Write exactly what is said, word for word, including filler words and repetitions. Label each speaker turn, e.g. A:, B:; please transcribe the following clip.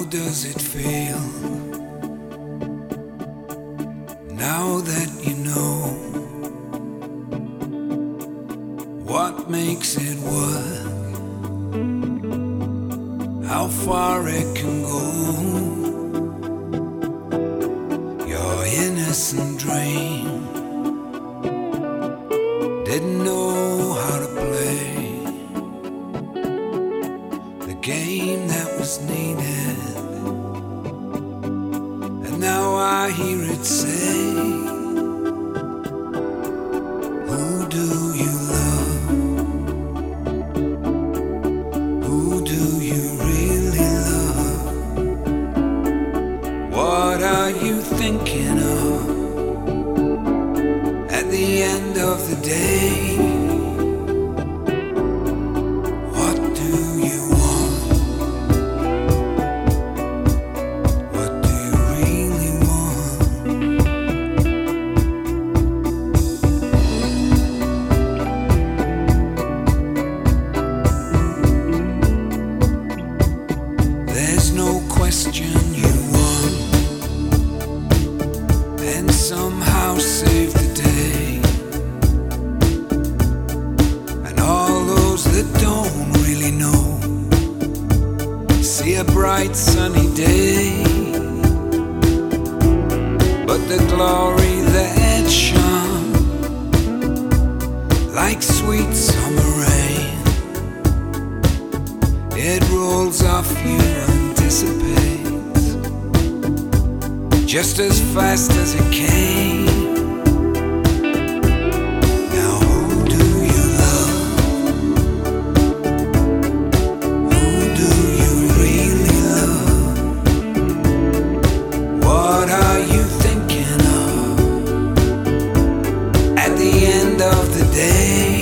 A: does it feel now that you know what makes it work, how far it can go? Your innocent dream didn't know how to play the game that was needed, and now I hear it say, who do you love? Who do you really love? What are you thinking of at the end of the day? What do you want? What do you really want? There's no question you won, and somehow saved the day. And all those that don't really know see a bright sunny day, but the glory that shone like sweet summer rain, it rolls off you and dissipates just as fast as it came. Now who do you love? Who do you really love? What are you thinking of at the end of the day?